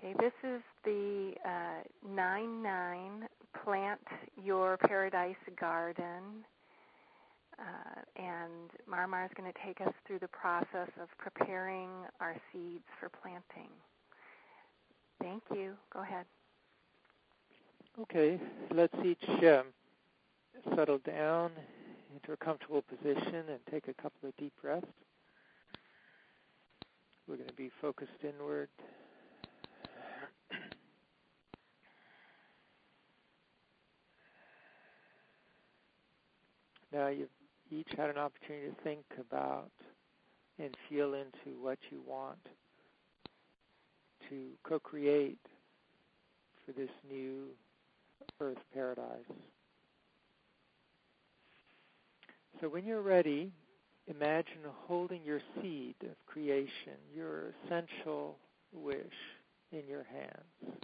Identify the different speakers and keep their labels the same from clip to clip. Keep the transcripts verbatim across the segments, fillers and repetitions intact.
Speaker 1: Okay, this is the uh, nine nine Plant Your Paradise Garden. Uh, and Marmar is going to take us through the process of preparing our seeds for planting. Thank you. Go ahead.
Speaker 2: Okay, let's each um, settle down into a comfortable position and take a couple of deep breaths. We're going to be focused inward. Now you've each had an opportunity to think about and feel into what you want to co-create for this new earth paradise. So when you're ready, imagine holding your seed of creation, your essential wish, in your hands.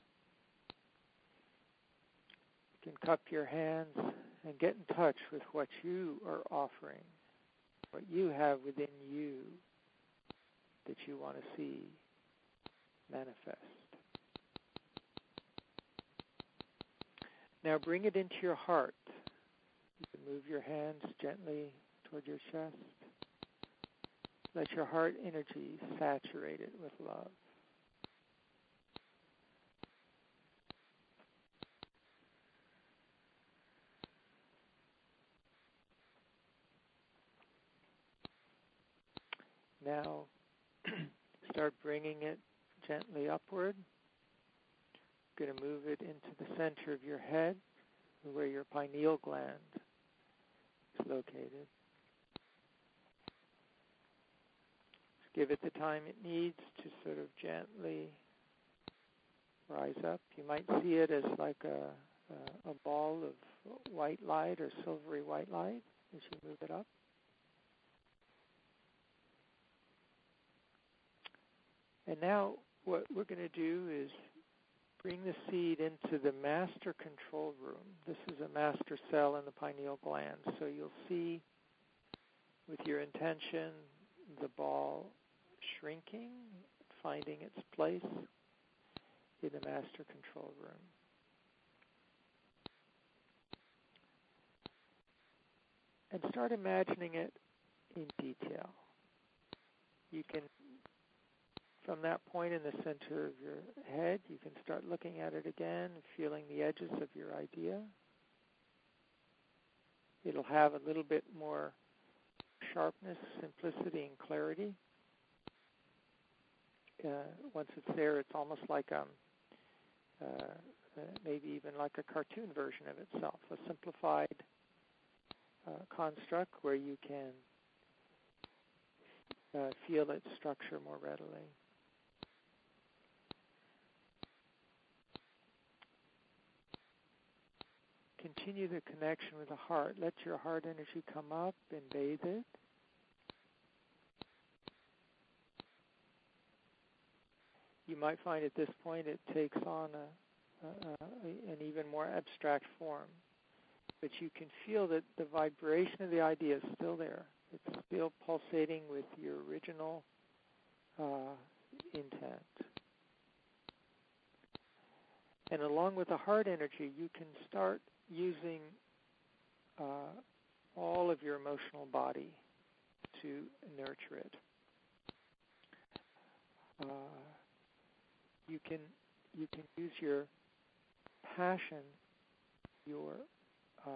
Speaker 2: You can cup your hands and get in touch with what you are offering, what you have within you that you want to see manifest. Now bring it into your heart. You can move your hands gently toward your chest. Let your heart energy saturate it with love. Now, start bringing it gently upward. You're going to move it into the center of your head, where your pineal gland is located. Just give it the time it needs to sort of gently rise up. You might see it as like a, a, a ball of white light or silvery white light as you move it up. And now what we're going to do is bring the seed into the master control room. This is a master cell in the pineal gland. So you'll see with your intention the ball shrinking, finding its place in the master control room. And start imagining it in detail. You can, from that point in the center of your head, you can start looking at it again, feeling the edges of your idea. It'll have a little bit more sharpness, simplicity, and clarity. Uh, once it's there, it's almost like um, uh, uh, maybe even like a cartoon version of itself, a simplified uh, construct where you can uh, feel its structure more readily. Continue the connection with the heart. Let your heart energy come up and bathe it. You might find at this point it takes on a, a, a, an even more abstract form. But you can feel that the vibration of the idea is still there. It's still pulsating with your original uh, intent. And along with the heart energy, you can start using uh, all of your emotional body to nurture it. Uh, you can you can use your passion, your uh,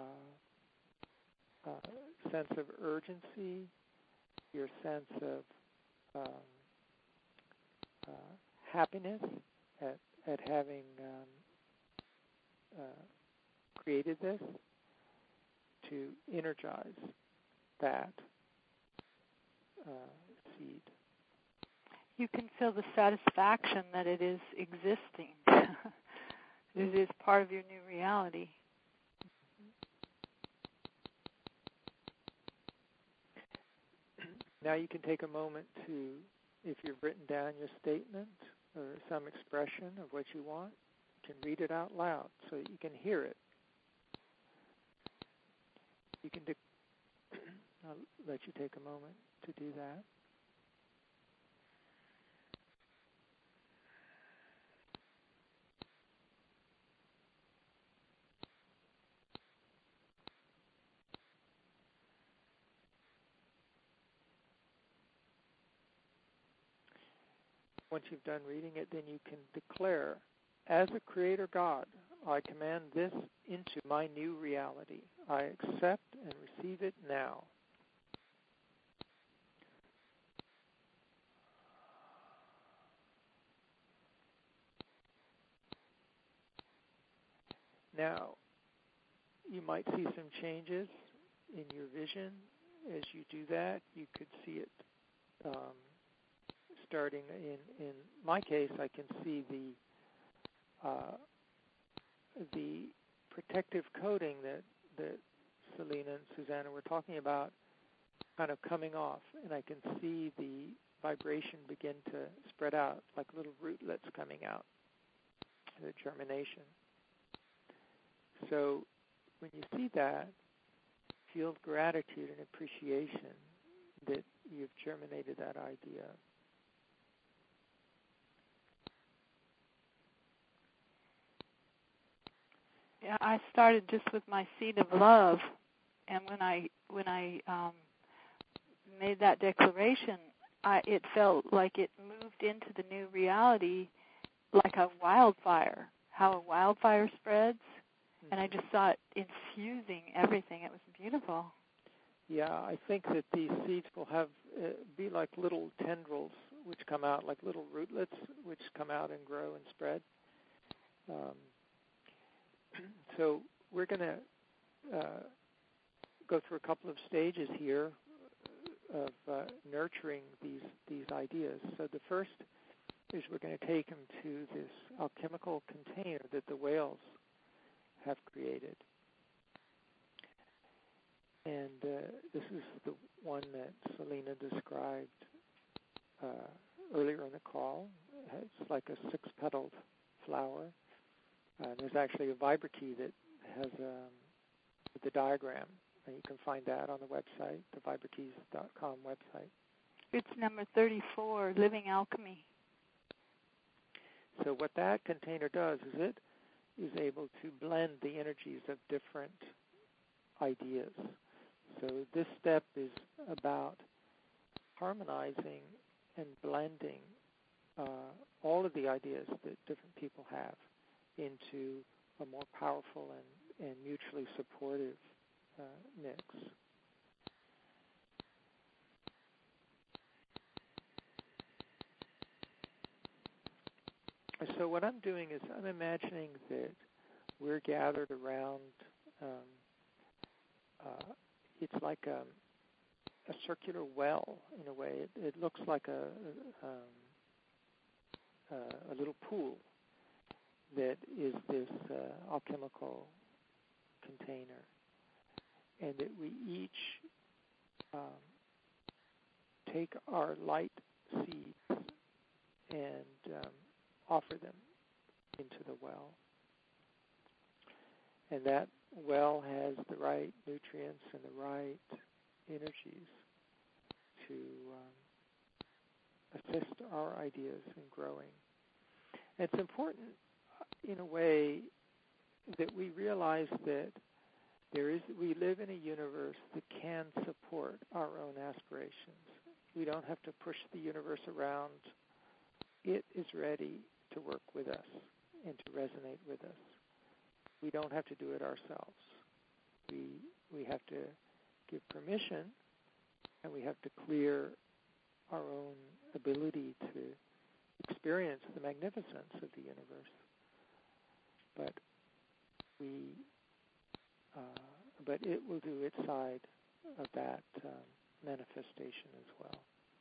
Speaker 2: uh, sense of urgency, your sense of um, uh, happiness at at having um, uh, created this, to energize that uh, seed.
Speaker 3: You can feel the satisfaction that it is existing. It is part of your new reality.
Speaker 2: Now you can take a moment to, if you've written down your statement or some expression of what you want, you can read it out loud so that you can hear it. You can. De- I'll let you take a moment to do that. once you've done reading it, then you can declare, as a creator God, I command this into my new reality. I accept and receive it now. Now, you might see some changes in your vision as you do that. You could see it um, starting in, in my case, I can see the uh, the protective coating that, that Selena and Susanna were talking about kind of coming off, and I can see the vibration begin to spread out like little rootlets coming out, the germination. So when you see that, feel gratitude and appreciation that you've germinated that idea.
Speaker 3: Yeah, I started just with my seed of love, and when I when I um, made that declaration, I, it felt like it moved into the new reality like a wildfire. How a wildfire spreads, mm-hmm. and I just saw it infusing everything. It was beautiful.
Speaker 2: Yeah, I think that these seeds will have uh, be like little tendrils which come out, like little rootlets which come out and grow and spread. Um, So we're going to uh, go through a couple of stages here of uh, nurturing these these ideas. So the first is we're going to take them to this alchemical container that the whales have created. And uh, this is the one that Selena described uh, earlier in the call. It's like a six-petaled flower. Uh, there's actually a vibra-key that has um, the diagram, and you can find that on the website, the vibra keys dot com website.
Speaker 3: It's number thirty-four, Living Alchemy.
Speaker 2: So what that container does is it is able to blend the energies of different ideas. So this step is about harmonizing and blending uh, all of the ideas that different people have into a more powerful and, and mutually supportive uh, mix. So what I'm doing is I'm imagining that we're gathered around, um, uh, it's like a, a circular well in a way. It, it looks like a, um, uh, a little pool that is this uh, alchemical container, and that we each um, take our light seeds and um, offer them into the well. And that well has the right nutrients and the right energies to um, assist our ideas in growing. And it's important in a way that we realize that there is we live in a universe that can support our own aspirations. We don't have to push the universe around. It is ready to work with us and to resonate with us. We don't have to do it ourselves. We we have to give permission, and we have to clear our own ability to experience the magnificence of the universe. But we, uh, but it will do its side of that um, manifestation as well.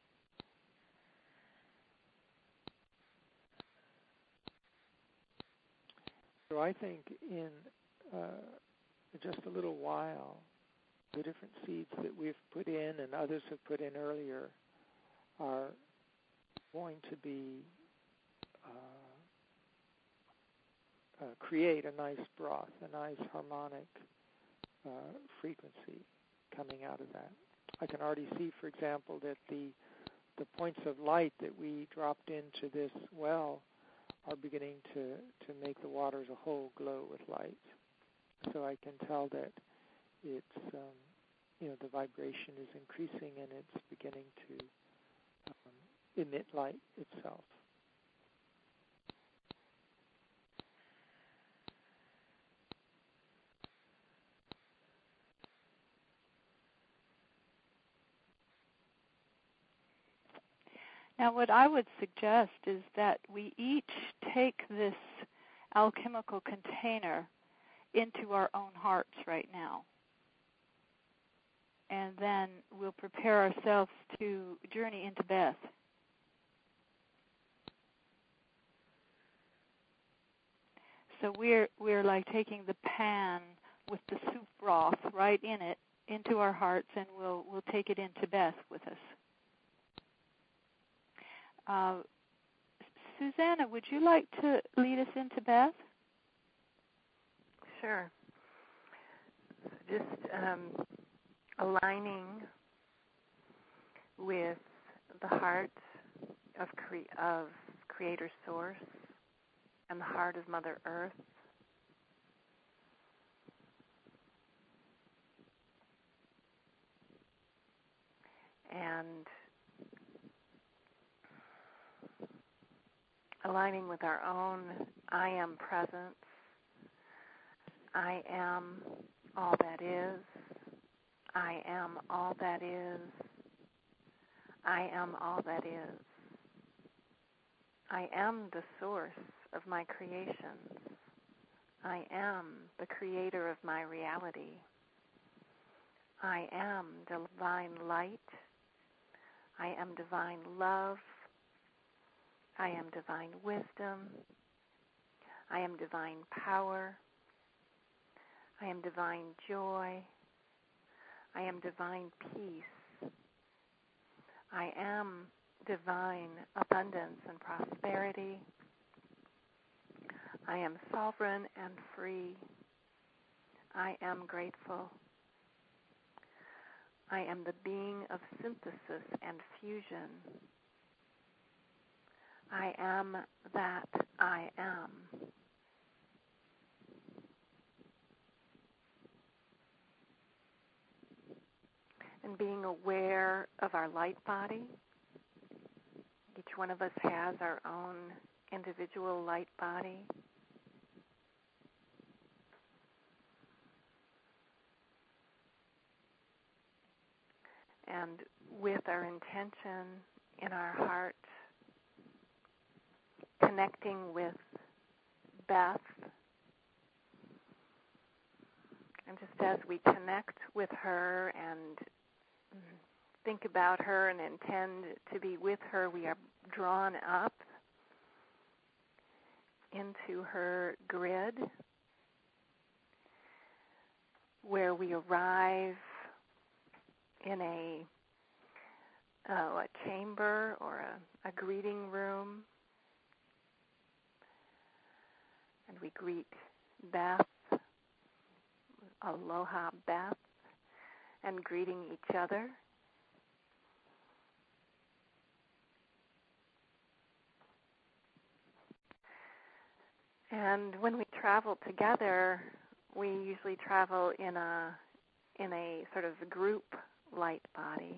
Speaker 2: So I think in uh, just a little while, the different seeds that we've put in and others have put in earlier are going to be uh, uh, create a nice broth, a nice harmonic uh, frequency coming out of that. I can already see, for example, that the the points of light that we dropped into this well are beginning to, to make the water as a whole glow with light. So I can tell that it's, um, you know, the vibration is increasing and it's beginning to um, emit light itself.
Speaker 3: Now, what I would suggest is that we each take this alchemical container into our own hearts right now. And then we'll prepare ourselves to journey into Beth. So we're we're like taking the pan with the soup broth right in it into our hearts, and we'll we'll take it into Beth with us. Uh, Susanna, would you like to lead us into Beth?
Speaker 1: Sure. Just um, aligning with the heart of, cre- of Creator Source and the heart of Mother Earth. And aligning with our own I am presence. I am all that is. I am all that is. I am all that is. I am the source of my creations. I am the creator of my reality. I am divine light. I am divine love. I am divine wisdom. I am divine power. I am divine joy. I am divine peace. I am divine abundance and prosperity. I am sovereign and free. I am grateful. I am the being of synthesis and fusion. I am that I am. And being aware of our light body. Each one of us has our own individual light body. And with our intention in our heart, connecting with Beth, and just as we connect with her and think about her and intend to be with her, we are drawn up into her grid, where we arrive in a, uh, a chamber or a, a greeting room, and we greet Beth, aloha Beth, and greeting each other. And when we travel together, we usually travel in a in a sort of group light body.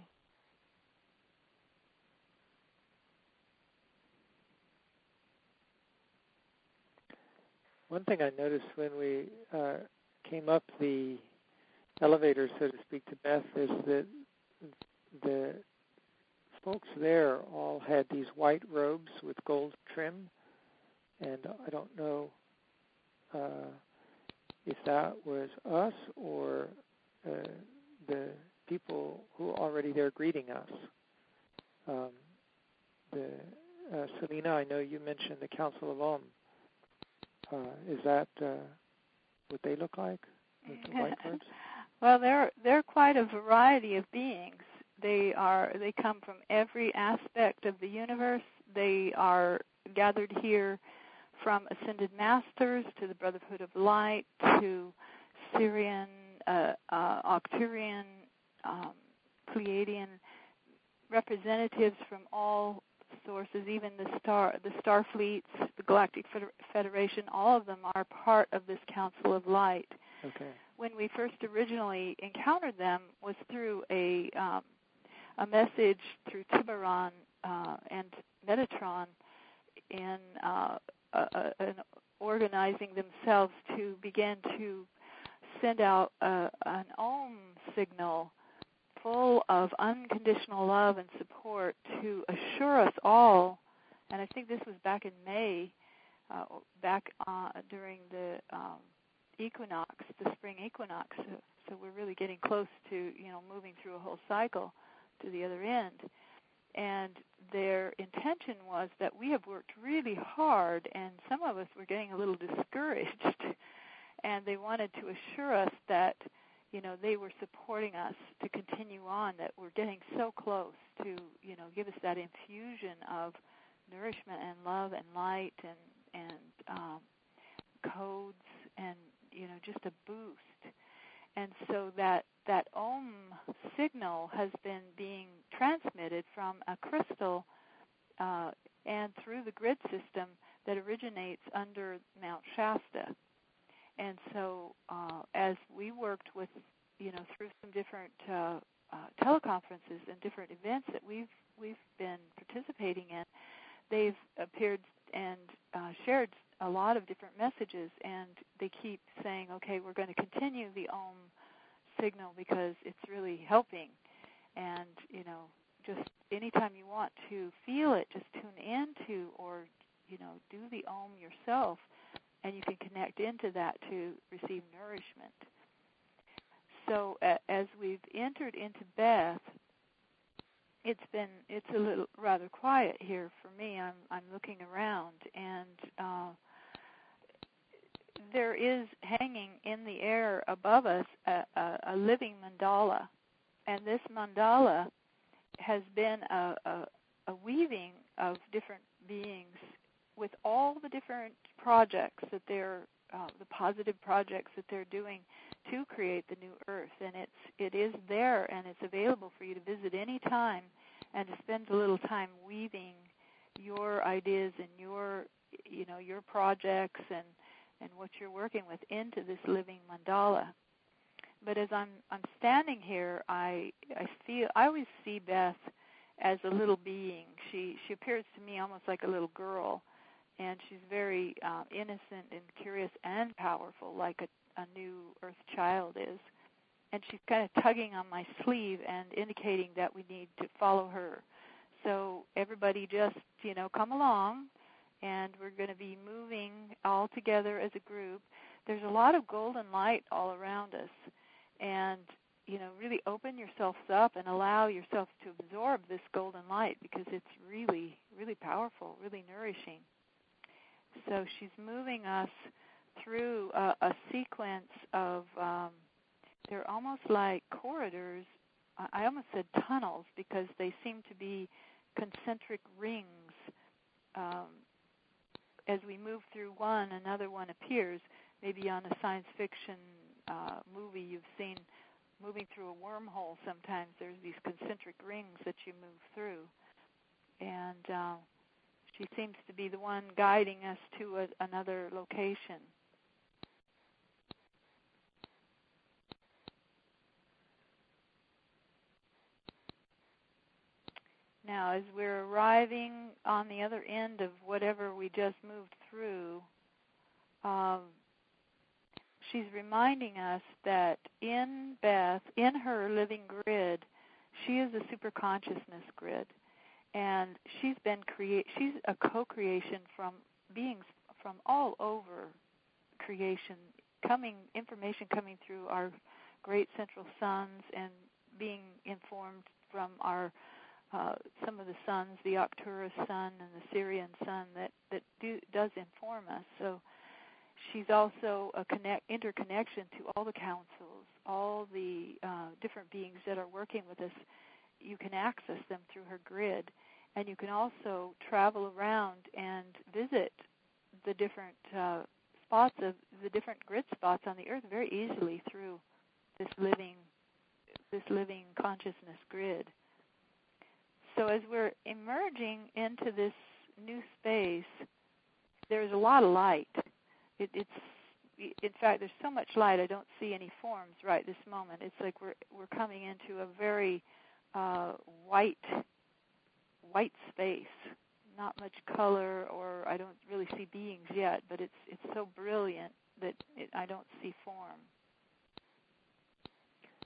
Speaker 2: One thing I noticed when we uh, came up the elevator, so to speak, to Beth, is that the folks there all had these white robes with gold trim, and I don't know uh, if that was us or uh, the people who are already there greeting us. Um, the uh, Selena, I know you mentioned the Council of Om. Uh, is that uh, what they look like with the white robes?
Speaker 3: Well, they're they're quite a variety of beings. They are they come from every aspect of the universe. They are gathered here from Ascended Masters to the Brotherhood of Light to Syrian, uh, uh, Arcturian, um, Pleiadian representatives from all sources, even the star, the star fleets, the Galactic Federation. All of them are part of this Council of Light.
Speaker 2: Okay.
Speaker 3: When we first originally encountered them was through a um, a message through Tiburon uh, and Metatron in uh, uh, uh, organizing themselves to begin to send out uh, an Om signal full of unconditional love and support to assure us all, and I think this was back in May, uh, back uh, during the um, equinox, the spring equinox, so, so we're really getting close to, you know, moving through a whole cycle to the other end. And their intention was that we have worked really hard, and some of us were getting a little discouraged, and they wanted to assure us that, you know, they were supporting us to continue on, that we're getting so close to, you know, give us that infusion of nourishment and love and light and, and um, codes and, you know, just a boost. And so that, that Om signal has been being transmitted from a crystal uh, and through the grid system that originates under Mount Shasta. And so uh, as we worked with, you know, through some different uh, uh, teleconferences and different events that we've we've been participating in, they've appeared and uh, shared a lot of different messages, and they keep saying, okay, we're going to continue the Om signal because it's really helping. And, you know, just anytime you want to feel it, just tune into or, you know, do the Om yourself, and you can connect into that to receive nourishment. So uh, as we've entered into Beth, it's been it's a little rather quiet here for me. I'm I'm looking around, and uh, there is hanging in the air above us a, a, a living mandala, and this mandala has been a, a, a weaving of different beings with all the different projects that they're uh, the positive projects that they're doing to create the new Earth, and it's it is there and it's available for you to visit any time and to spend a little time weaving your ideas and your you know your projects and, and what you're working with into this living mandala. But as I'm I'm standing here, I I feel I always see Beth as a little being. She she appears to me almost like a little girl, and she's very uh, innocent and curious and powerful, like a, a new Earth child is. And she's kind of tugging on my sleeve and indicating that we need to follow her. So everybody just, you know, come along, and we're going to be moving all together as a group. There's a lot of golden light all around us, and, you know, really open yourselves up and allow yourself to absorb this golden light because it's really, really powerful, really nourishing. So she's moving us through a, a sequence of, um, they're almost like corridors. I almost said tunnels because they seem to be concentric rings. Um, as we move through one, another one appears. Maybe on a science fiction uh, movie you've seen moving through a wormhole sometimes. There's these concentric rings that you move through. And uh, she seems to be the one guiding us to a, another location. Now, as we're arriving on the other end of whatever we just moved through, um, she's reminding us that in Beth, in her living grid, she is a superconsciousness grid. And she's been create. She's a co-creation from beings from all over creation, coming information coming through our great central suns and being informed from our uh, some of the suns, the Arcturus sun and the Sirian sun that that do, does inform us. So she's also a connect interconnection to all the councils, all the uh, different beings that are working with us. You can access them through her grid. And you can also travel around and visit the different uh, spots of the different grid spots on the Earth very easily through this living, this living consciousness grid. So as we're emerging into this new space, there's a lot of light. It, it's, in fact, there's so much light. I don't see any forms right this moment. It's like we're we're coming into a very uh, white. white space, not much color, or I don't really see beings yet, but it's it's so brilliant that it, I don't see form.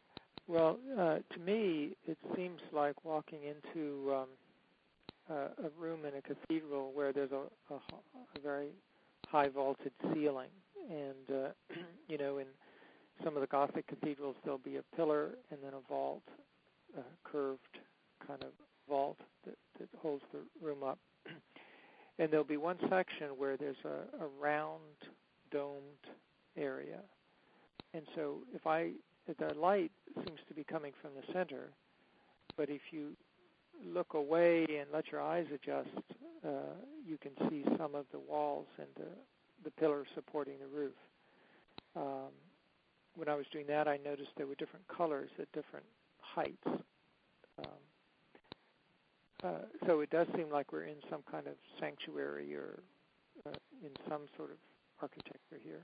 Speaker 2: Well, uh, to me, it seems like walking into um, a, a room in a cathedral where there's a, a, a very high vaulted ceiling. And, uh, you know, in some of the Gothic cathedrals, there'll be a pillar and then a vault, a curved kind of vault that, that holds the room up. And there'll be one section where there's a, a round, domed area. And so if I, the light seems to be coming from the center, but if you look away and let your eyes adjust, uh, you can see some of the walls and the, the pillars supporting the roof. Um, when I was doing that, I noticed there were different colors at different heights. Um, uh, so it does seem like we're in some kind of sanctuary or uh, in some sort of architecture here.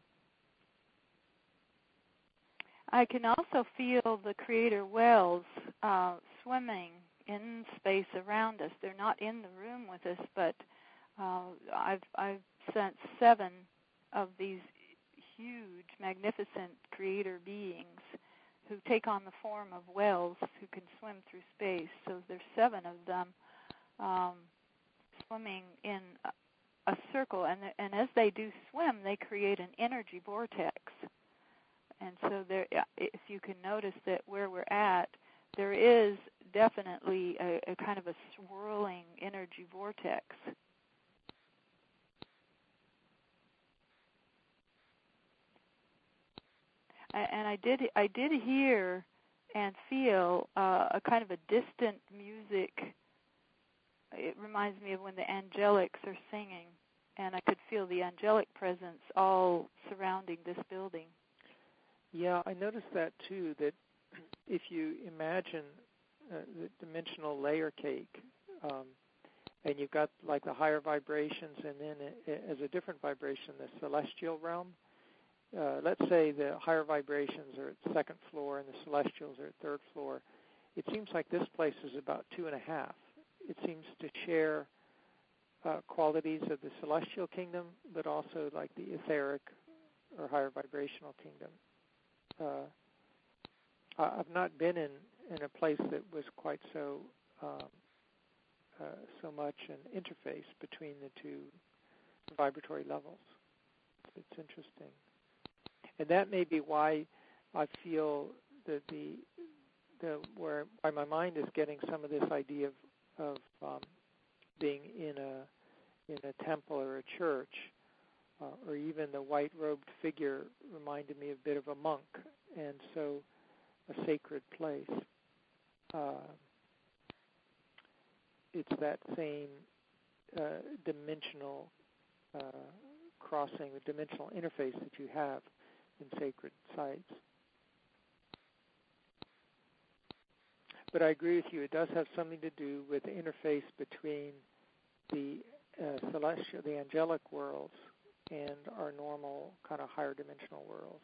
Speaker 3: I can also feel the creator wells uh, swimming in space around us. They're not in the room with us, but uh, I've, I've sensed seven of these huge, magnificent creator beings who take on the form of whales who can swim through space. So there's seven of them um, swimming in a, a circle, and, and as they do swim, they create an energy vortex. And so there, if you can notice that where we're at, there is definitely a, a kind of a swirling energy vortex. And I did, I did hear and feel uh, a kind of a distant music. It reminds me of when the angelics are singing, and I could feel the angelic presence all surrounding this building.
Speaker 2: Yeah, I noticed that too, that if you imagine uh, the dimensional layer cake, um, and you've got like the higher vibrations, and then it, as a different vibration, the celestial realm. Uh, let's say the higher vibrations are at second floor and the celestials are at third floor. It seems like this place is about two and a half. It seems to share uh, qualities of the celestial kingdom, but also like the etheric or higher vibrational kingdom. Uh, I've not been in, in a place that was quite so um, uh, so much an interface between the two vibratory levels. It's interesting. And that may be why I feel that the the where why my mind is getting some of this idea of of um, being in a in a temple or a church, uh, or even the white-robed figure reminded me a bit of a monk, and so a sacred place. Uh, it's that same uh, dimensional uh, crossing, the dimensional interface that you have in sacred sites. But I agree with you, it does have something to do with the interface between the uh, celestial, the angelic worlds and our normal kind of higher dimensional worlds.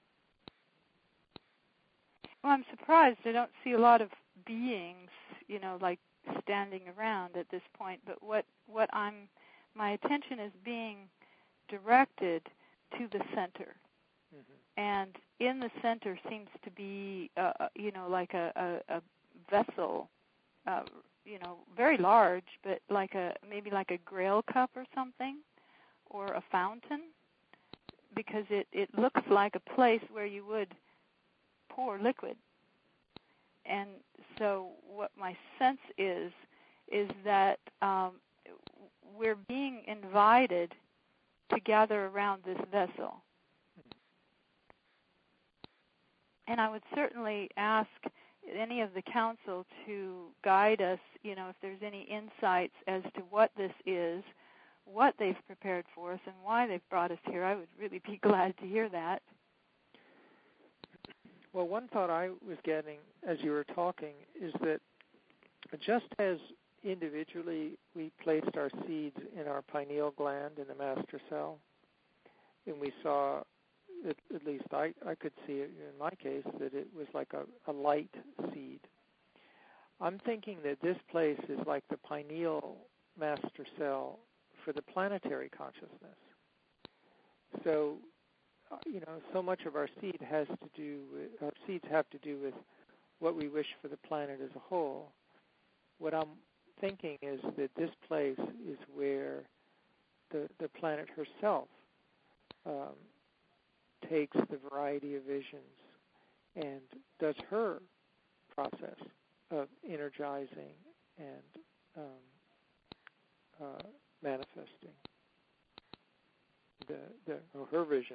Speaker 3: Well, I'm surprised I don't see a lot of beings, you know, like standing around at this point, but what, what I'm, my attention is being directed to the center. Mm-hmm. And in the center seems to be, uh, you know, like a, a, a vessel, uh, you know, very large, but like a maybe like a Grail cup or something, or a fountain, because it, it looks like a place where you would pour liquid. And so what my sense is, is that um, we're being invited to gather around this vessel. And I would certainly ask any of the council to guide us, you know, if there's any insights as to what this is, what they've prepared for us, and why they've brought us here. I would really be glad to hear that.
Speaker 2: Well, one thought I was getting as you were talking is that just as individually we placed our seeds in our pineal gland in the master cell, and we saw, at, at least I, I could see it in my case, that it was like a, a light seed. I'm thinking that this place is like the pineal master cell for the planetary consciousness. So, you know, so much of our seed has to do with, our seeds have to do with what we wish for the planet as a whole. What I'm thinking is that this place is where the the planet herself um, takes the variety of visions and does her process of energizing and um, uh, manifesting the the or her vision.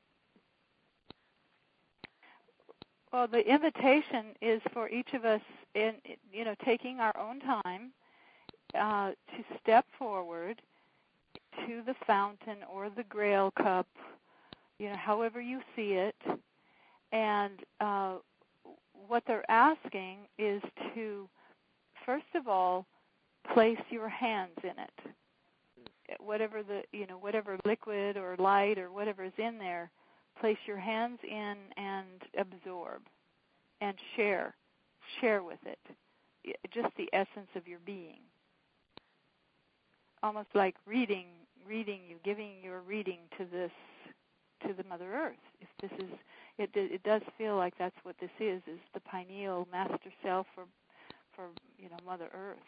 Speaker 3: Well, the invitation is for each of us, in you know, taking our own time uh, to step forward to the fountain or the Grail cup, you know, however you see it. And uh, what they're asking is to, first of all, place your hands in it. Whatever the, you know, whatever liquid or light or whatever is in there, place your hands in and absorb and share. Share with it. Just the essence of your being. Almost like reading, reading you, giving your reading to this, to the Mother Earth. If this is, it, it does feel like that's what this is, is the pineal master self for, for you know, Mother Earth.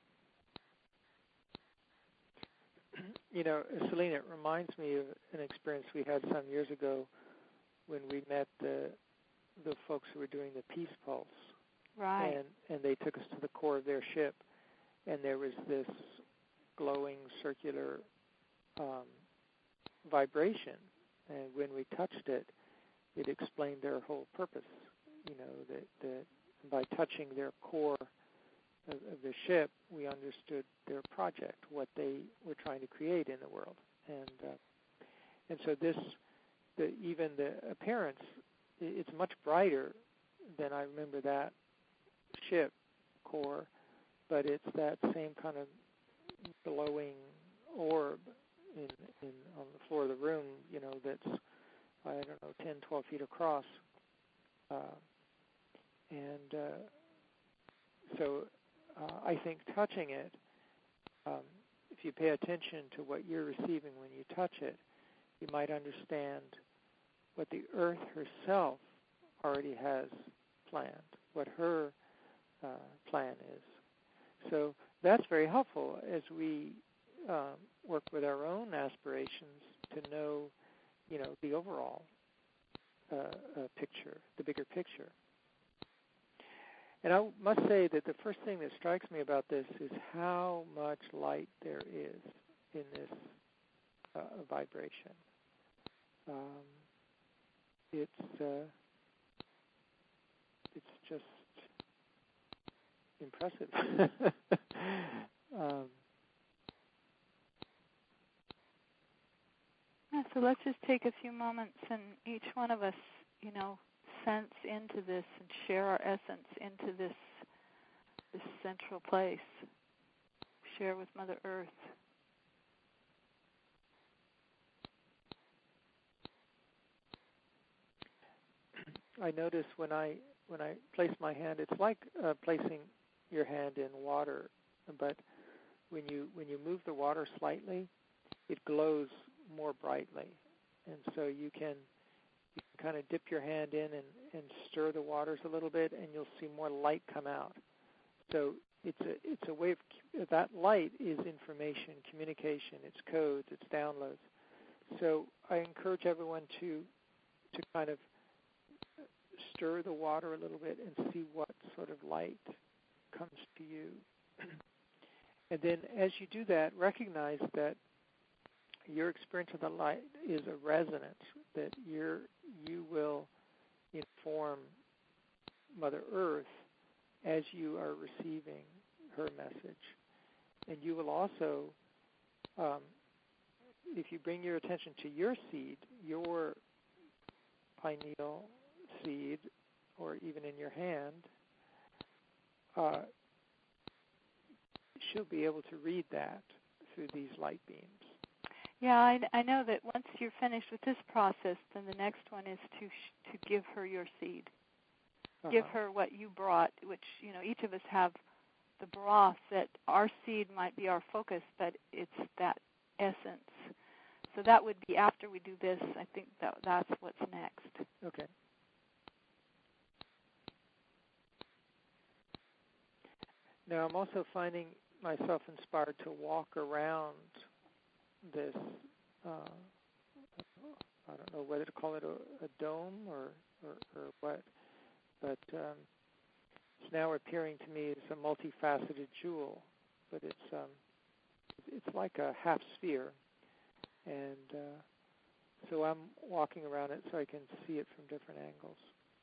Speaker 2: You know, Selena, it reminds me of an experience we had some years ago when we met the the folks who were doing the Peace Pulse.
Speaker 3: Right.
Speaker 2: And, and they took us to the core of their ship, and there was this glowing circular um, vibration. And when we touched it, it explained their whole purpose. You know, that, that by touching their core of, of the ship, we understood their project, what they were trying to create in the world. And uh, and so this, the, even the appearance, it's much brighter than I remember that ship core, but it's that same kind of glowing orb in, in on the floor of the room, you know, that's, I don't know, ten, twelve feet across. Uh, and uh, so uh, I think touching it, um, if you pay attention to what you're receiving when you touch it, you might understand what the earth herself already has planned, what her uh, plan is. So that's very helpful as we um, work with our own aspirations to know, you know, the overall uh, uh, picture, the bigger picture. And I must say that the first thing that strikes me about this is how much light there is in this uh, vibration. Um, it's uh, it's just impressive. um,
Speaker 3: yeah, so let's just take a few moments and each one of us, you know, sense into this and share our essence into this this central place. Share with Mother Earth.
Speaker 2: I notice when I when I place my hand, it's like uh, placing your hand in water, but when you when you move the water slightly, it glows more brightly, and so you can you can kind of dip your hand in and, and stir the waters a little bit, and you'll see more light come out. So it's a it's a way of that light is information, communication, it's codes, it's downloads. So I encourage everyone to to kind of stir the water a little bit and see what sort of light comes to you. And then as you do that, recognize that your experience of the light is a resonance, that you're, you will inform Mother Earth as you are receiving her message. And you will also, um, if you bring your attention to your seed, your pineal seed, or even in your hand, uh, she'll be able to read that through these light beams.
Speaker 3: Yeah, I, I know that once you're finished with this process, then the next one is to sh- to give her your seed. Uh-huh. Give her what you brought, which, you know, each of us have the broth that our seed might be our focus, but it's that essence. So that would be after we do this. I think that that's what's next.
Speaker 2: Okay. Now I'm also finding myself inspired to walk around this, uh, I don't know whether to call it a, a dome or, or, or what, but um, it's now appearing to me as a multifaceted jewel, but it's um, it's like a half sphere, and uh, so I'm walking around it so I can see it from different angles.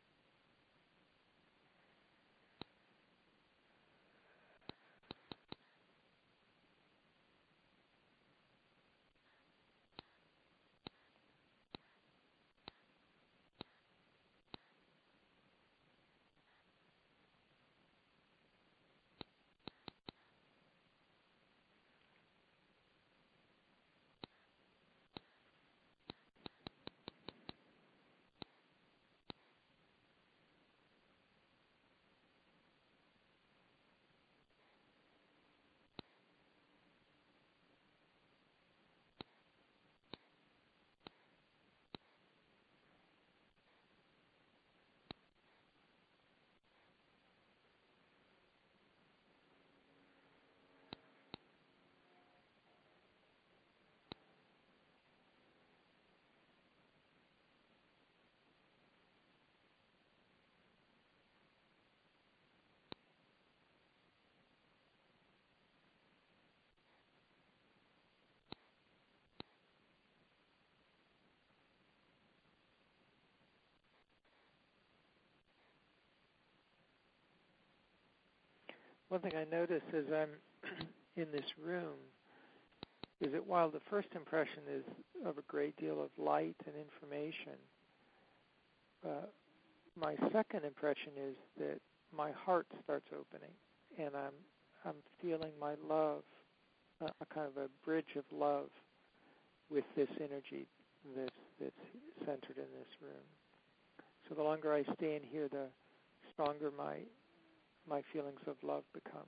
Speaker 2: One thing I notice as I'm in this room is that while the first impression is of a great deal of light and information, uh, my second impression is that my heart starts opening, and I'm I'm feeling my love, uh, a kind of a bridge of love with this energy that's that's centered in this room. So the longer I stay in here, the stronger my my feelings of love become.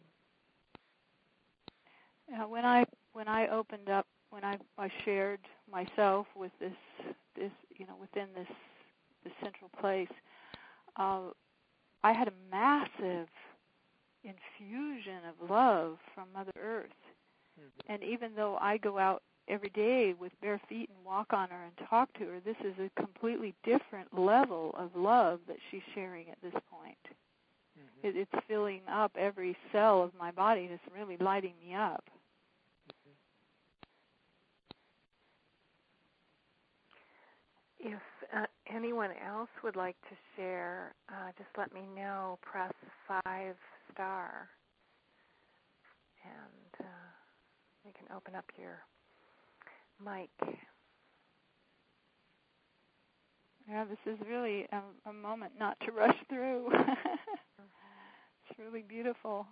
Speaker 3: Uh, when I when I opened up, when I, I shared myself with this this you know within this this central place, uh, I had a massive infusion of love from Mother Earth. Mm-hmm. And even though I go out every day with bare feet and walk on her and talk to her, this is a completely different level of love that she's sharing at this point. Mm-hmm. It, it's filling up every cell of my body. It's really lighting me up.
Speaker 1: If uh, anyone else would like to share, uh, just let me know. Press five star, and uh, you can open up your mic.
Speaker 3: Yeah, this is really a, a moment not to rush through. It's really beautiful.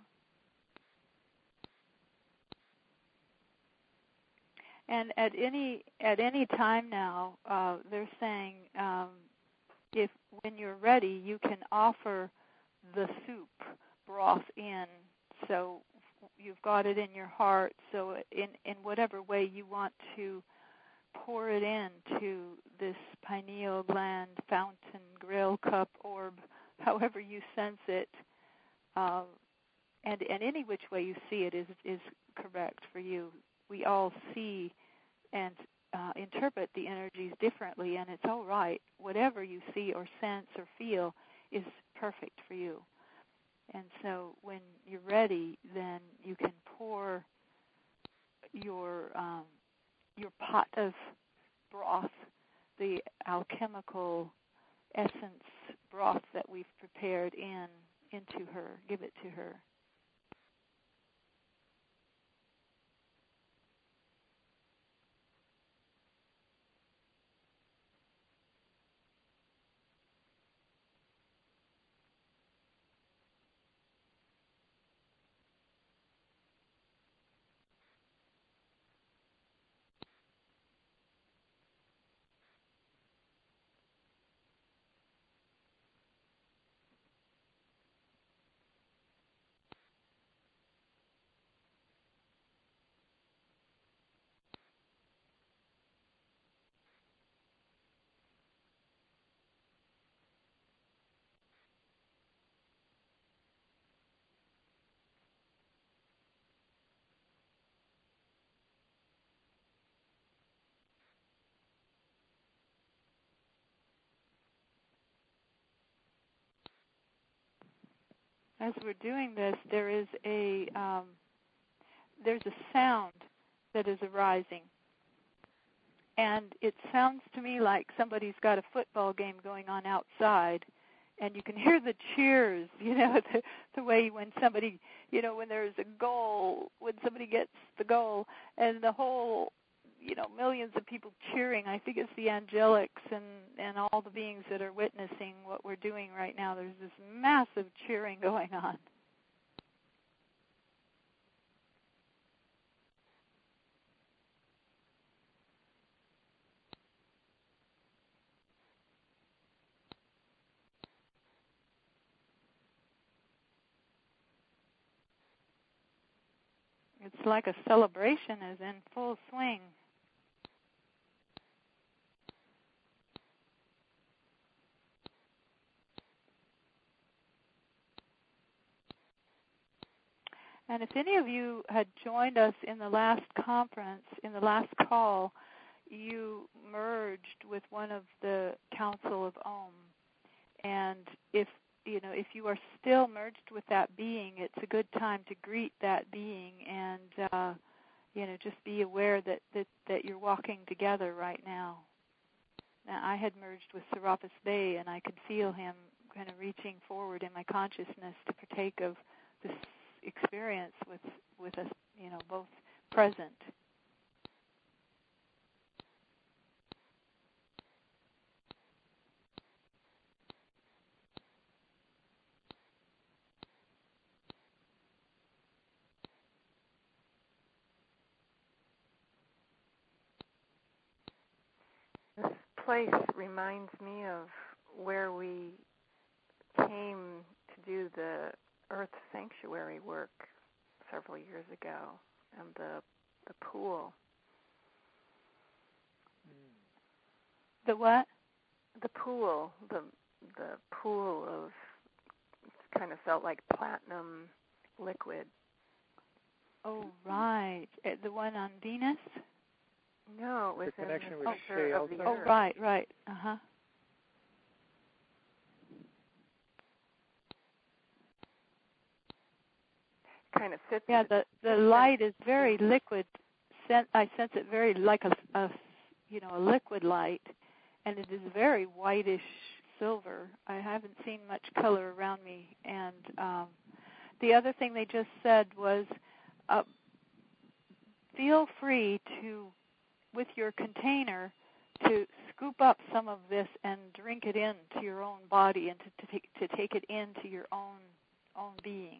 Speaker 3: And at any at any time now, uh, they're saying um, if when you're ready, you can offer the soup broth in. So you've got it in your heart. So in in whatever way you want to pour it into this pineal gland, fountain, grill, cup, orb, however you sense it, uh, and and any which way you see it is is correct for you. We all see and uh, interpret the energies differently, and it's all right. Whatever you see or sense or feel is perfect for you. And so when you're ready, then you can pour your um, your pot of broth, the alchemical essence broth that we've prepared in into her. Give it to her. as we're doing this, there is a um, there's a sound that is arising. And it sounds to me like somebody's got a football game going on outside, and you can hear the cheers, you know, the, the way when somebody, you know, when there's a goal, when somebody gets the goal, and the whole, you know, millions of people cheering. I think it's the angelics and, and all the beings that are witnessing what we're doing right now. There's this massive cheering going on. It's like a celebration is in full swing. And if any of you had joined us in the last conference, in the last call, you merged with one of the Council of Om. And if you know, if you are still merged with that being, it's a good time to greet that being and, uh, you know, just be aware that, that, that you're walking together right now. Now, I had merged with Serapis Bey, and I could feel him kind of reaching forward in my consciousness to partake of this experience with, with us, you know, both present.
Speaker 1: This place reminds me of where we came to do the Earth Sanctuary work several years ago, and the the pool.
Speaker 3: The what?
Speaker 1: The pool. The the pool of kind of felt like platinum liquid.
Speaker 3: Oh, right. The one on Venus?
Speaker 1: No, it was
Speaker 2: the
Speaker 1: in
Speaker 2: connection
Speaker 1: the
Speaker 2: with
Speaker 1: center of the
Speaker 2: Shay
Speaker 3: Oh,
Speaker 1: Earth.
Speaker 3: right, right. Uh-huh.
Speaker 1: Kind of fits.
Speaker 3: Yeah, the the light is very liquid. Sen- I sense it very like a, a, you know, a liquid light, and it is very whitish silver. I haven't seen much color around me. And um, the other thing they just said was, uh, feel free to, with your container, to scoop up some of this and drink it into your own body, and to, to take to take it into your own own being.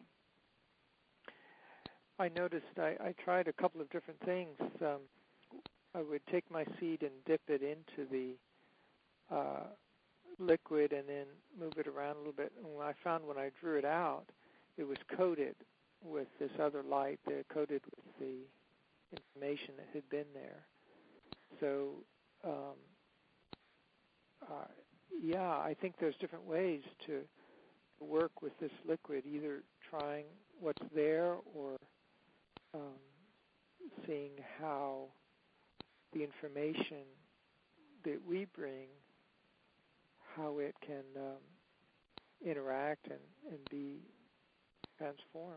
Speaker 2: I noticed I, I tried a couple of different things. Um, I would take my seed and dip it into the uh, liquid and then move it around a little bit. And I found when I drew it out, it was coated with this other light. They're coated with the information that had been there. So, um, uh, yeah, I think there's different ways to work with this liquid, either trying what's there or um, seeing how the information that we bring, how it can um, interact and, and be transformed.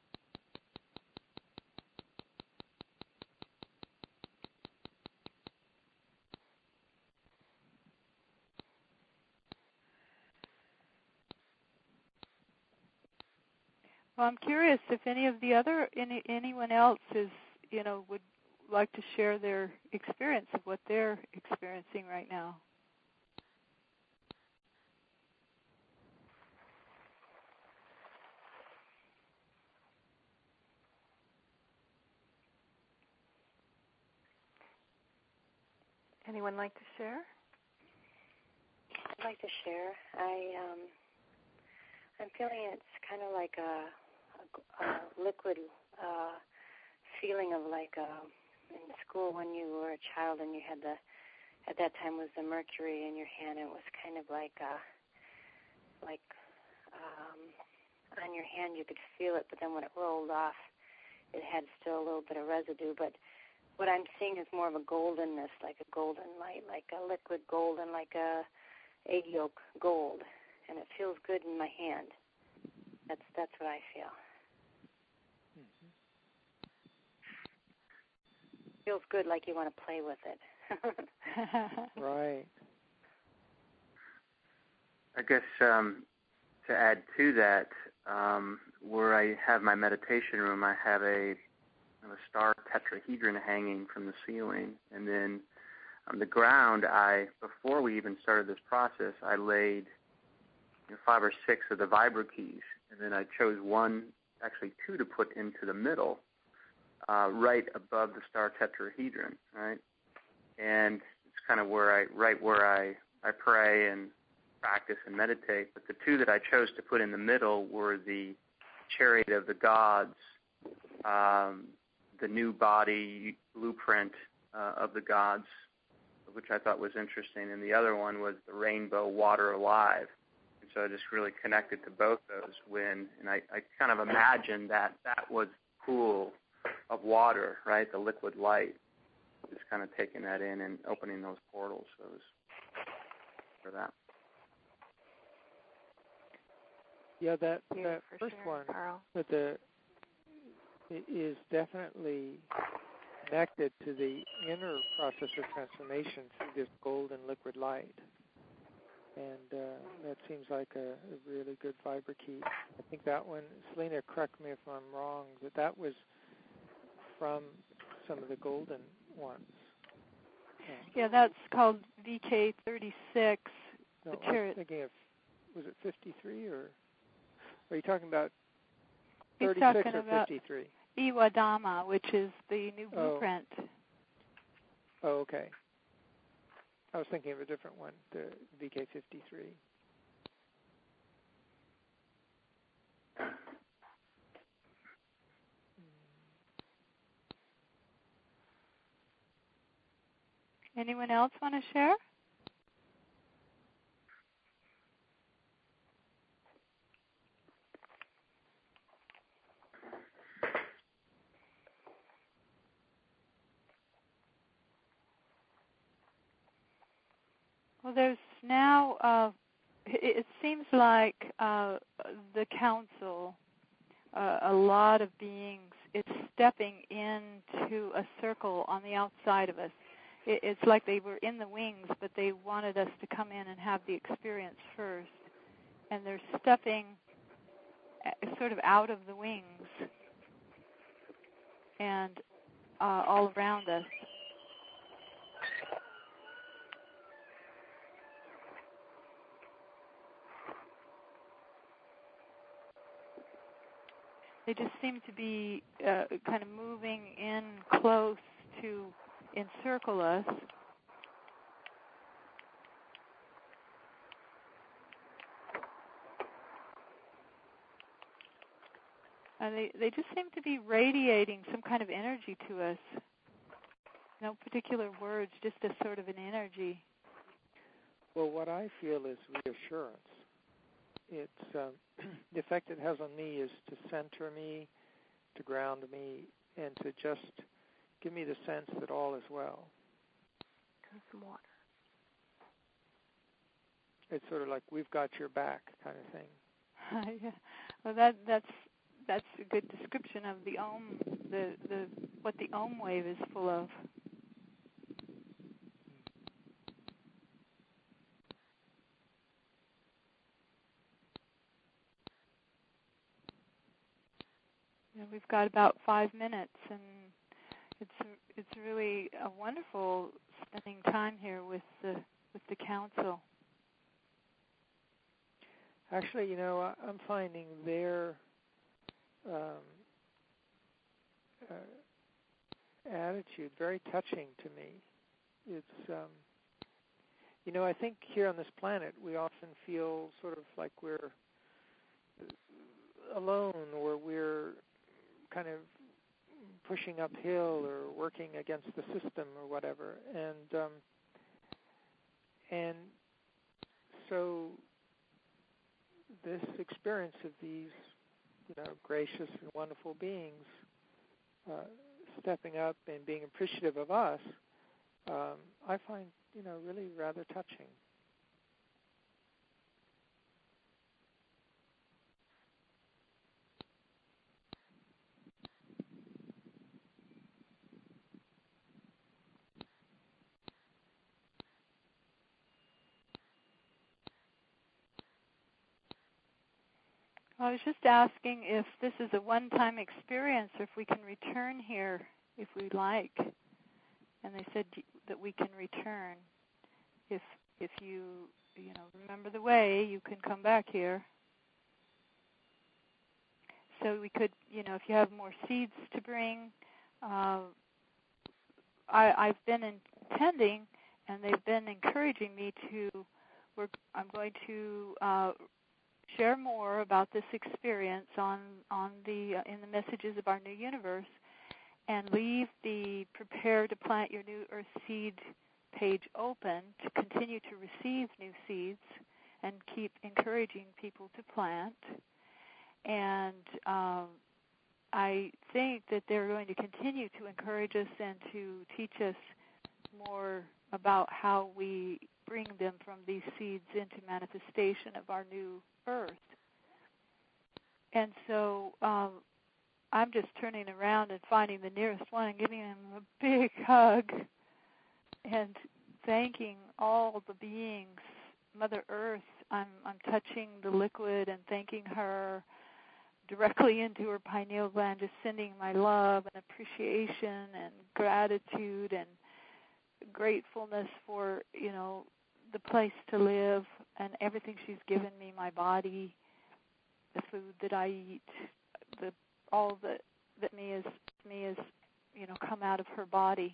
Speaker 3: Well, I'm curious if any of the other, any anyone else is, you know, would like to share their experience of what they're experiencing right now.
Speaker 1: Anyone like to share?
Speaker 4: I'd like to share. I um, I'm feeling it's kind of like a, a, a liquid uh, feeling of like a, in school when you were a child and you had the, at that time was the mercury in your hand, and it was kind of like a, like um, on your hand you could feel it, but then when it rolled off, it had still a little bit of residue. But what I'm seeing is more of a goldenness, like a golden light, like a liquid gold, and like a egg yolk gold, and it feels good in my hand. That's that's what I feel.
Speaker 2: Mm-hmm.
Speaker 4: Feels good, like you want to play with it.
Speaker 2: Right.
Speaker 5: I guess um, to add to that, um, where I have my meditation room, I have a, a star tetrahedron hanging from the ceiling, and then on the ground, I before we even started this process, I laid you know, five or six of the vibra keys, and then I chose one, actually two, to put into the middle, uh, right above the star tetrahedron, right? And it's kind of where I, right where I, I pray and practice and meditate. But the two that I chose to put in the middle were the chariot of the gods, um, the new body blueprint uh, of the gods, which I thought was interesting, and the other one was the rainbow water alive. And so I just really connected to both those when, and I, I kind of imagined that that was pool of water, right, the liquid light, just kind of taking that in and opening those portals. So it was for that.
Speaker 2: Yeah, that,
Speaker 1: Yeah,
Speaker 2: that
Speaker 1: for
Speaker 2: first
Speaker 1: sure,
Speaker 2: one
Speaker 1: Carl.
Speaker 2: with the it is definitely connected to the inner process of transformation through this golden liquid light. And uh, that seems like a, a really good vibra key. I think that one, Selena, correct me if I'm wrong, but that was from some of the golden ones.
Speaker 3: Yeah, that's called V K thirty-six.
Speaker 2: No,
Speaker 3: the
Speaker 2: I was
Speaker 3: chariot.
Speaker 2: thinking of, was it fifty-three, or are you talking about
Speaker 3: He's
Speaker 2: thirty-six
Speaker 3: talking
Speaker 2: or
Speaker 3: about
Speaker 2: fifty-three?
Speaker 3: Iwadama, which is the new
Speaker 2: Oh.
Speaker 3: blueprint.
Speaker 2: Oh, okay. I was thinking of a different one, the V K fifty-three.
Speaker 3: Anyone else want to share? Well, there's now, uh, it, it seems like uh, the council, uh, a lot of beings, it's stepping into a circle on the outside of us. It, it's like they were in the wings, but they wanted us to come in and have the experience first. And they're stepping sort of out of the wings and uh, all around us. They just seem to be uh, kind of moving in close to encircle us. And they, they just seem to be radiating some kind of energy to us. No particular words, just a sort of an energy.
Speaker 2: Well, what I feel is reassurance. It's um, the effect it has on me is to center me, to ground me, and to just give me the sense that all is well.
Speaker 1: And some water.
Speaker 2: It's sort of like we've got your back kind of thing.
Speaker 3: Yeah. Well, that that's that's a good description of the Om, the the what the Om wave is full of. And we've got about five minutes, and it's it's really a wonderful spending time here with the with the council.
Speaker 2: Actually, you know, I, I'm finding their um, uh, attitude very touching to me. It's, um, you know, I think here on this planet we often feel sort of like we're alone, or we're kind of pushing uphill or working against the system or whatever, and um, and so this experience of these, you know, gracious and wonderful beings uh, stepping up and being appreciative of us, um, I find, you know, really rather touching.
Speaker 3: I was just asking if this is a one-time experience or if we can return here if we like. And they said that we can return. If if you, you know, remember the way, you can come back here. So we could, you know, if you have more seeds to bring, uh, I, I've been intending, and they've been encouraging me to, we're, I'm going to uh, share more about this experience on, on the, uh, in the messages of our new universe, and leave the prepare to plant your new earth seed page open to continue to receive new seeds and keep encouraging people to plant. And um, I think that they're going to continue to encourage us and to teach us more about how we bring them from these seeds into manifestation of our new earth. And so um, I'm just turning around and finding the nearest one and giving him a big hug and thanking all the beings, Mother Earth. I'm, I'm touching the liquid and thanking her directly into her pineal gland, just sending my love and appreciation and gratitude and gratefulness for, you know, the place to live and everything she's given me, my body, the food that I eat, the all that that me is me is, you know, come out of her body.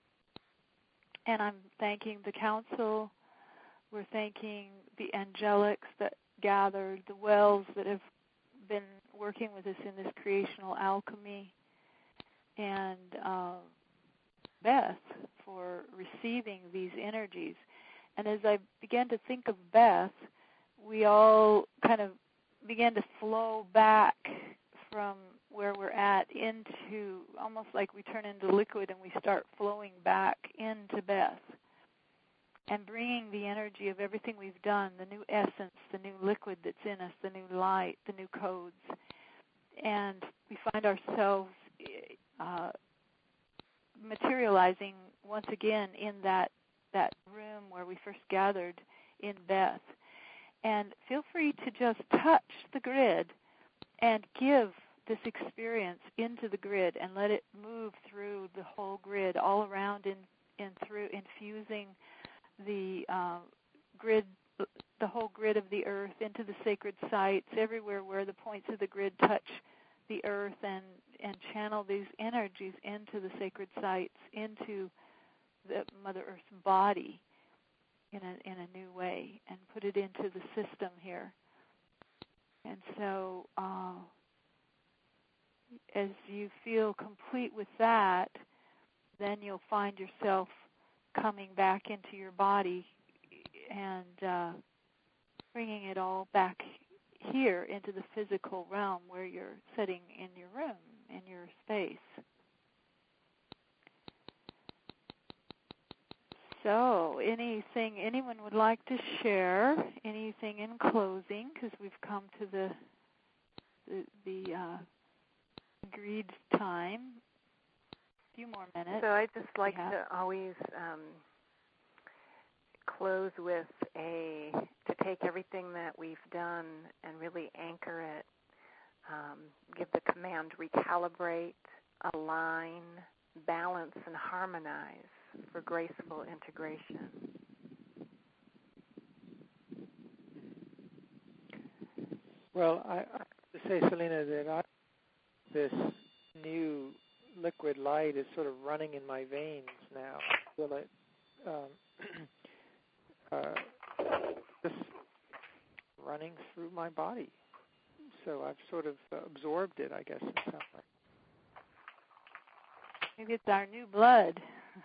Speaker 3: And I'm thanking the council. We're thanking the angelics that gathered, the wells that have been working with us in this creational alchemy, and uh, Beth for receiving these energies. And as I began to think of Beth, we all kind of began to flow back from where we're at into, almost like we turn into liquid and we start flowing back into Beth and bringing the energy of everything we've done, the new essence, the new liquid that's in us, the new light, the new codes. And we find ourselves uh, materializing once again in that that room where we first gathered in Beth. And feel free to just touch the grid and give this experience into the grid and let it move through the whole grid, all around and in, in through, infusing the uh, grid, the whole grid of the earth into the sacred sites, everywhere where the points of the grid touch the earth, and, and channel these energies into the sacred sites, into the Mother Earth's body in a in a new way, and put it into the system here. And so uh, as you feel complete with that, then you'll find yourself coming back into your body and uh, bringing it all back here into the physical realm where you're sitting in your room, in your space. So, anything anyone would like to share? Anything in closing? Because we've come to the the, the uh, agreed time. A few more minutes.
Speaker 1: So I just like yeah. to always um, close with a to take everything that we've done and really anchor it. Um, give the command: recalibrate, align, balance, and harmonize for graceful integration.
Speaker 2: Well, I, I have to say, Selena, that I, this new liquid light is sort of running in my veins now. I feel it um, uh, just running through my body. So I've sort of uh, absorbed it, I guess, in some way.
Speaker 3: Maybe it's our new blood.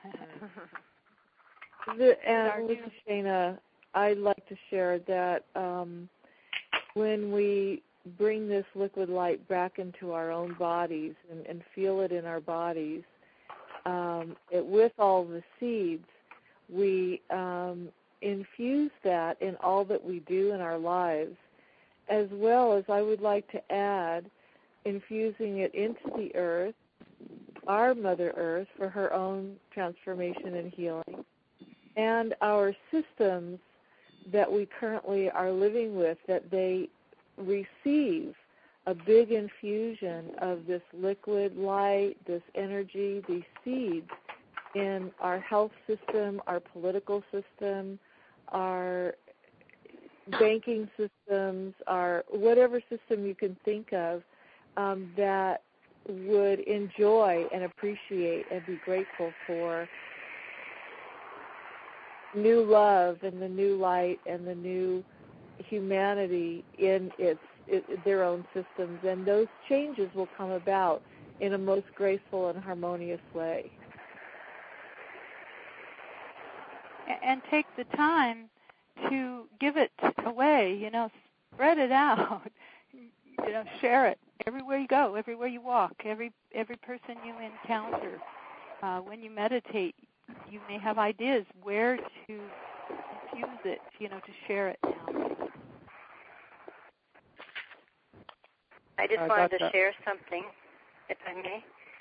Speaker 6: the, and this is Shana. I'd like to share that um, when we bring this liquid light back into our own bodies and, and feel it in our bodies, um, it, with all the seeds, we um, infuse that in all that we do in our lives, as well as I would like to add infusing it into the earth, our Mother Earth, for her own transformation and healing, and our systems that we currently are living with, that they receive a big infusion of this liquid light, this energy, these seeds in our health system, our political system, our banking systems, our whatever system you can think of um, that would enjoy and appreciate and be grateful for new love and the new light and the new humanity in its it, their own systems, and those changes will come about in a most graceful and harmonious way.
Speaker 3: And take the time to give it away, you know, spread it out, you know, share it everywhere you go, everywhere you walk, every every person you encounter. Uh, when you meditate, you may have ideas where to infuse it, you know, to share it now.
Speaker 4: I just
Speaker 2: I
Speaker 4: wanted to
Speaker 2: that.
Speaker 4: share something, if I may.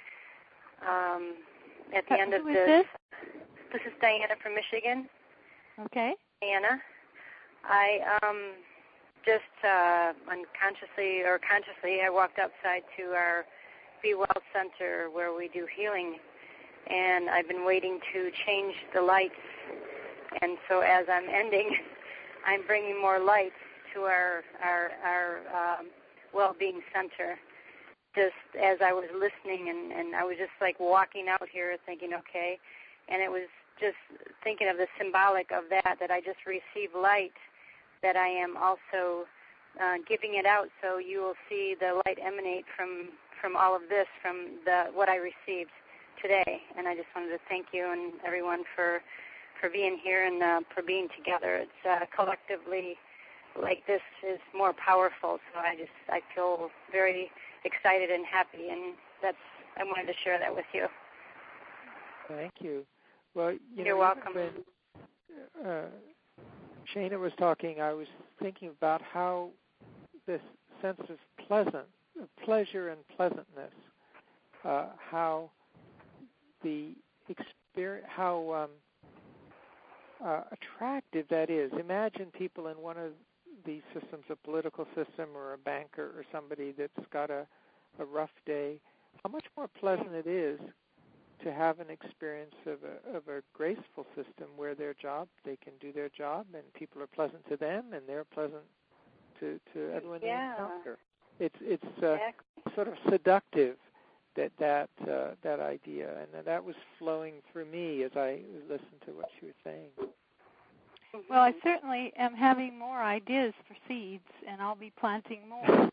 Speaker 4: Um, at the
Speaker 3: uh,
Speaker 4: end of
Speaker 3: who is
Speaker 4: this,
Speaker 3: this?
Speaker 4: This is Diana from Michigan.
Speaker 3: Okay.
Speaker 4: Diana, I um, just uh, unconsciously or consciously, I walked outside to our Be Well Center where we do healing, and I've been waiting to change the lights. And so as I'm ending, I'm bringing more light to our our, our um, well-being center. Just as I was listening, and, and I was just like walking out here thinking, okay, and it was just thinking of the symbolic of that, that I just receive light, that I am also uh, giving it out, so you will see the light emanate from, from all of this, from the what I received today. And I just wanted to thank you and everyone for for being here and uh, for being together. It's uh, collectively like this is more powerful, so I just I feel very excited and happy, and that's I wanted to share that with you.
Speaker 2: Thank you. Well, you
Speaker 4: You're
Speaker 2: know,
Speaker 4: welcome.
Speaker 2: When uh, Shana was talking, I was thinking about how this sense of pleasant, of pleasure and pleasantness, uh, how the experience, how um, uh, attractive that is. Imagine people in one of these systems, a political system or a banker or somebody that's got a, a rough day, how much more pleasant it is to have an experience of a, of a graceful system where their job, they can do their job and people are pleasant to them and they're pleasant to, to everyone
Speaker 4: yeah.
Speaker 2: they encounter. It's it's uh,
Speaker 4: exactly.
Speaker 2: sort of seductive, that that uh, that idea, and that was flowing through me as I listened to what she was saying.
Speaker 3: Well, I certainly am having more ideas for seeds, and I'll be planting more.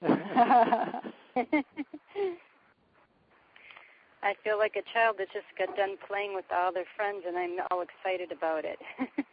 Speaker 4: I feel like a child that just got done playing with all their friends, and I'm all excited about it.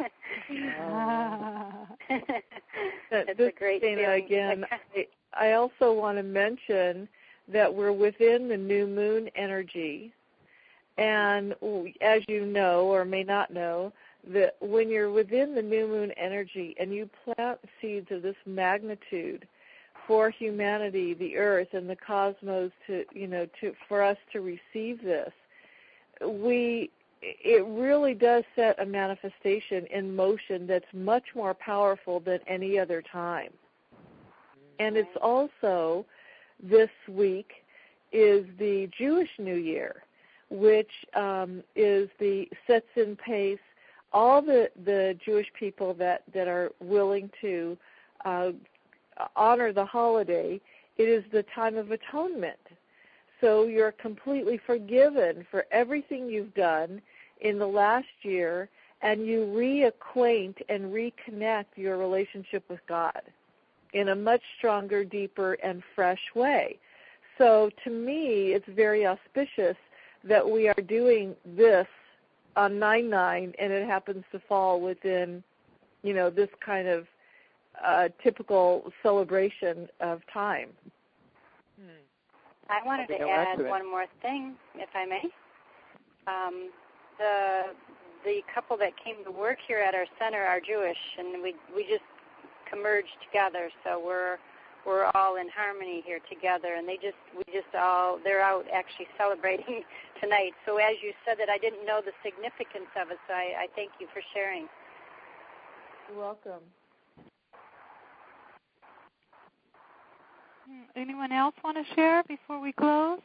Speaker 4: It's
Speaker 6: this
Speaker 4: a great
Speaker 6: Dana,
Speaker 4: feeling.
Speaker 6: again, I, I also want to mention that we're within the new moon energy, and as you know or may not know, that when you're within the new moon energy and you plant seeds of this magnitude for humanity, the earth, and the cosmos to, you know, to for us to receive this, we it really does set a manifestation in motion that's much more powerful than any other time. And it's also, this week is the Jewish New Year, which um, is the sets in pace all the, the Jewish people that, that are willing to uh, honor the holiday. It is the time of atonement. So you're completely forgiven for everything you've done in the last year, and you reacquaint and reconnect your relationship with God in a much stronger, deeper, and fresh way. So to me, it's very auspicious that we are doing this on nine nine, and it happens to fall within, you know, this kind of uh, typical celebration of time.
Speaker 4: Hmm. I wanted to
Speaker 2: no
Speaker 4: add
Speaker 2: accident.
Speaker 4: one more thing, if I may. Um, the the couple that came to work here at our center are Jewish, and we we just converged together. So we're we're all in harmony here together, and they just we just all they're out actually celebrating tonight. So as you said that, I didn't know the significance of it, so I, I thank you for sharing.
Speaker 6: You're welcome.
Speaker 3: Anyone else want to share before we close?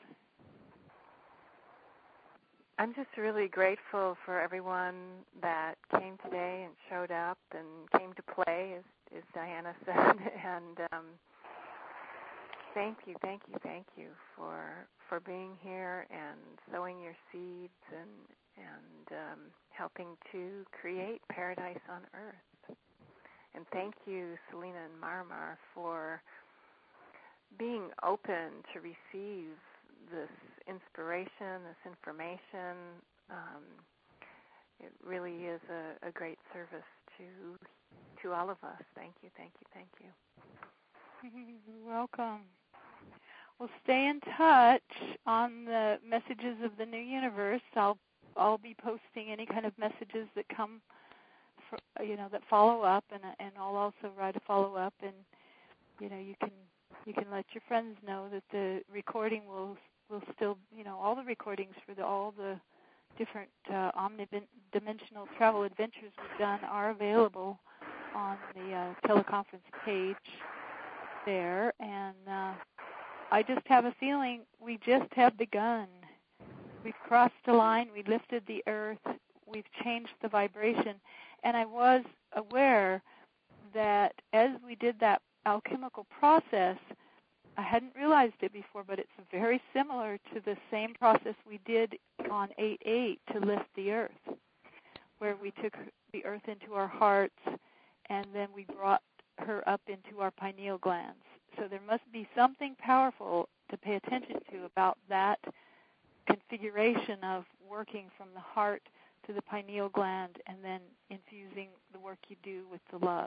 Speaker 1: I'm just really grateful for everyone that came today and showed up and came to play, as, as Diana said. And um, thank you, thank you, thank you for for being here and sowing your seeds and and um, helping to create paradise on earth. And thank you, Selena and Marmar, for being open to receive this inspiration, this information. Um, it really is a, a great service to to all of us. Thank you, thank you, thank you.
Speaker 3: You're welcome. Well, stay in touch on the messages of the New Universe. I'll I'll be posting any kind of messages that come, for, you know, that follow up, and and I'll also write a follow up, and you know, you can you can let your friends know that the recording will will still, you know, all the recordings for the all the different uh, omnidimensional travel adventures we've done are available on the uh, teleconference page there, and uh, I just have a feeling we just have begun. We've crossed a line, we lifted the earth, we've changed the vibration, and I was aware that as we did that alchemical process, I hadn't realized it before, but it's very similar to the same process we did on eight eight to lift the earth, where we took the earth into our hearts and then we brought her up into our pineal glands. So there must be something powerful to pay attention to about that configuration of working from the heart to the pineal gland and then infusing the work you do with the love.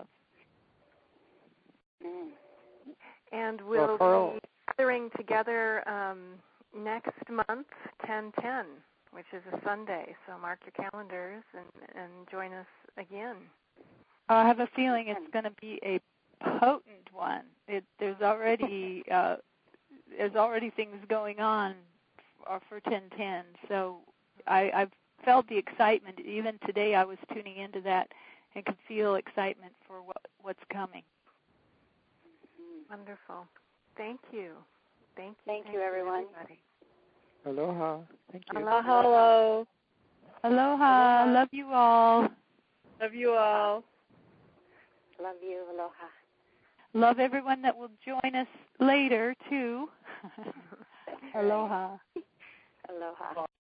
Speaker 1: Mm. And we'll well, be gathering together um, next month, ten ten, which is a Sunday. So mark your calendars and, and join us again.
Speaker 3: I have a feeling it's going to be a potent one. It, there's already uh, there's already things going on for, for ten ten. So I, I've felt the excitement. Even today, I was tuning into that and could feel excitement for what, what's coming.
Speaker 1: Wonderful. Thank you. Thank you.
Speaker 4: Thank, thank you, everyone.
Speaker 1: Everybody.
Speaker 2: Aloha. Thank you.
Speaker 6: Aloha. Hello.
Speaker 3: Aloha. Aloha. Love you all.
Speaker 6: Love you all.
Speaker 4: Love you. Aloha.
Speaker 3: Love everyone that will join us later, too. Aloha.
Speaker 4: Aloha.